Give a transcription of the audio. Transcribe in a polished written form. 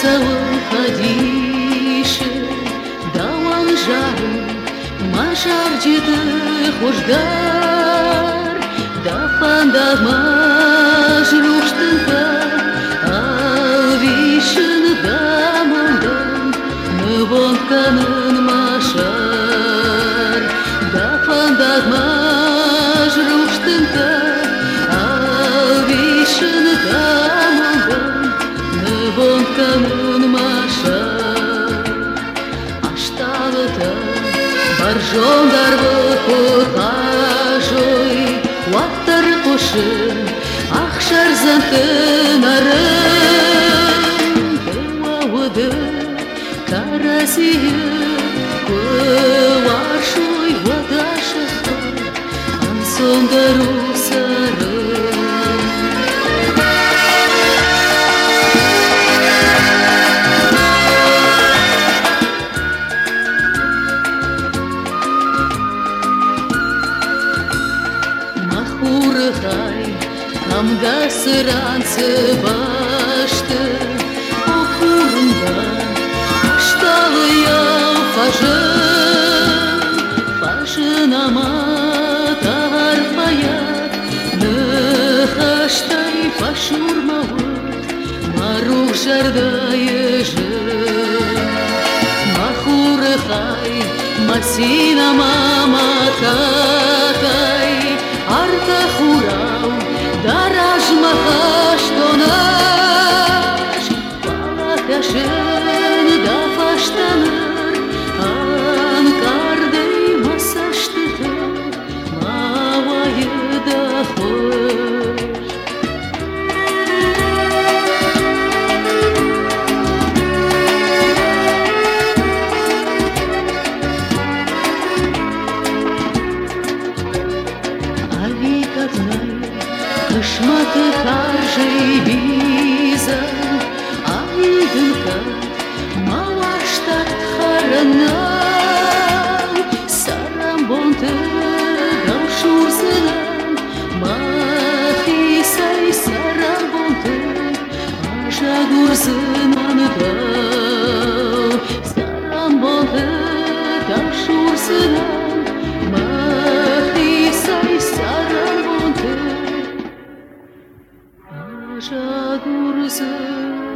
выходишь, да он жару, мажар деды хуждар, да фандах мажруштынка, алвишын дамондан, нывонканын машар, да фандах мажруштынка, алвишын дамондан, нывонканын машар. Ашталыта баржондар выхожой, уаттар кошын, ақшар зантын арын, тыуауыды карасиы, кываршой вадашыха, ансондару сарын. Камда сыранцы башты, окурында ашталы яу фажын аматар паят, нөхаштай фашурмауыт, марух жардайыжы. Махурыхай, масина мамакатай, арта хурау, дараж махаш тонаш, палаташын да фаштаныр, анкардей масаштыты, мавайы да хош. Кышматы харжей биза, айдынка малаштат харанан, сарамбонты даушурсынан, махисай сарамбонты ажагурсынан дау, сарамбонты даушурсынан, махисай сарамбонты ажагурсынан.